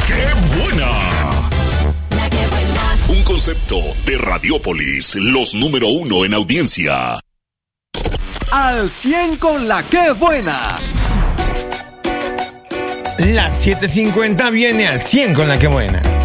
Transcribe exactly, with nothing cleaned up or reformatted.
¡Qué buena! Un concepto de Radiópolis, los número uno en audiencia. Al cien con la que buena. Las siete cincuenta viene al cien con la que buena.